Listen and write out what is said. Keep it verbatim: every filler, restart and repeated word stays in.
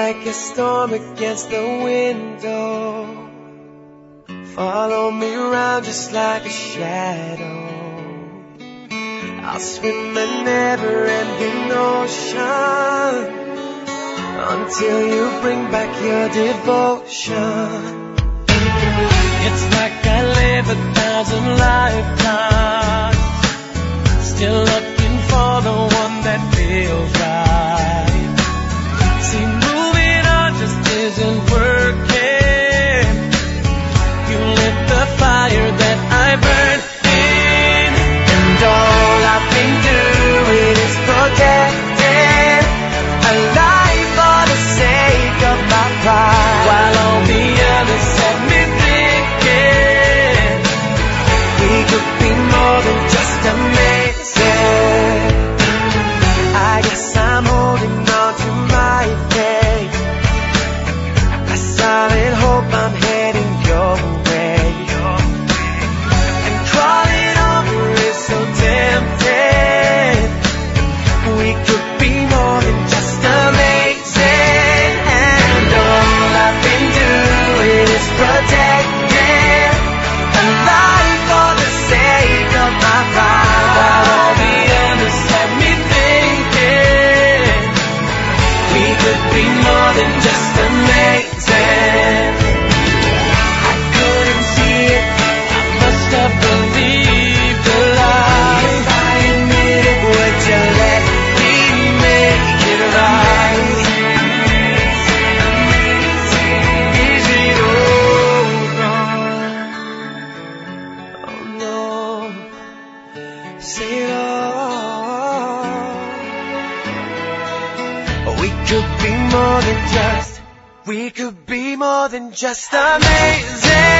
like a storm against the window. Follow me around just like a shadow. I'll swim a never-ending ocean until you bring back your devotion. It's like I live a thousand lifetimes, still looking for the one that feels right. See, moving on just isn't working. You lit the fire that I burn in, and all I've been doing is protecting a life for the sake of my pride, while all the others set me thinking we could be more than just amazing. I guess I'm holding on to my faith, a silent hope I'm heading your way, and crawling over is so tempting. We could be more than just amazing, and all I've been doing is protecting a life for the sake of my pride, while all the others have me thinking we could be more than just amazing. I couldn't see it, I must have believed a lie. If I admit it, would you let me make it right? Is it over? Oh no, say it all. We could be more than just, we could be more than just amazing.